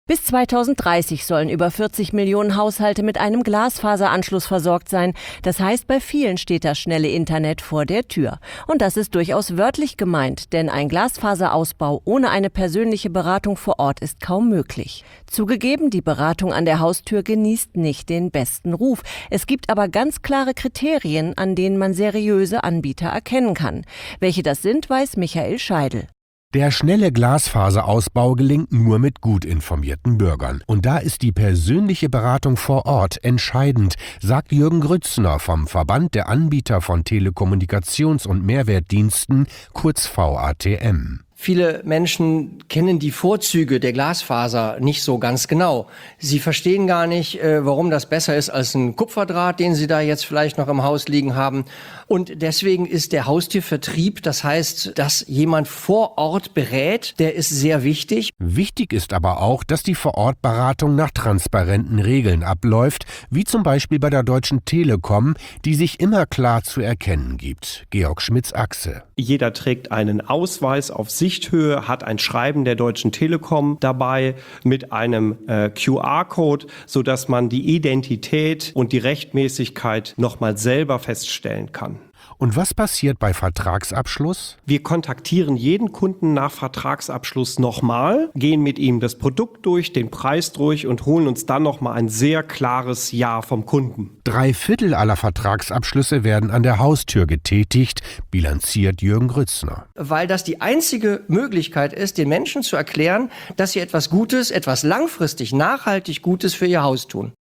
Bis 2030 sollen über 40 Millionen Haushalte mit einem Glasfaseranschluss versorgt sein. Das heißt, bei vielen steht das schnelle Internet vor der Tür. Und das ist durchaus wörtlich gemeint, denn ein Glasfaserausbau ohne eine persönliche Beratung vor Ort ist kaum möglich. Zugegeben, die Beratung an der Haustür genießt nicht den besten Ruf. Es gibt aber ganz klare Kriterien, an denen man seriöse Anbieter erkennen kann. Welche das sind, weiß Michael Scheidel. Der schnelle Glasfaserausbau gelingt nur mit gut informierten Bürgern. Und da ist die persönliche Beratung vor Ort entscheidend, sagt Jürgen Grützner vom Verband der Anbieter von Telekommunikations- und Mehrwertdiensten, kurz VATM. Viele Menschen kennen die Vorzüge der Glasfaser nicht so ganz genau. Sie verstehen gar nicht, warum das besser ist als ein Kupferdraht, den Sie da jetzt vielleicht noch im Haus liegen haben. Und deswegen ist der Haustürvertrieb, das heißt, dass jemand vor Ort berät, der ist sehr wichtig. Wichtig ist aber auch, dass die Vorortberatung nach transparenten Regeln abläuft, wie zum Beispiel bei der Deutschen Telekom, die sich immer klar zu erkennen gibt. Georg Schmitz-Achse. Jeder trägt einen Ausweis auf Sichthöhe, hat ein Schreiben der Deutschen Telekom dabei mit einem QR-Code, sodass man die Identität und die Rechtmäßigkeit nochmal selber feststellen kann. Und was passiert bei Vertragsabschluss? Wir kontaktieren jeden Kunden nach Vertragsabschluss nochmal, gehen mit ihm das Produkt durch, den Preis durch und holen uns dann nochmal ein sehr klares Ja vom Kunden. 3/4 aller Vertragsabschlüsse werden an der Haustür getätigt, bilanziert Jürgen Grützner. Weil das die einzige Möglichkeit ist, den Menschen zu erklären, dass sie etwas Gutes, etwas langfristig, nachhaltig Gutes für ihr Haus tun.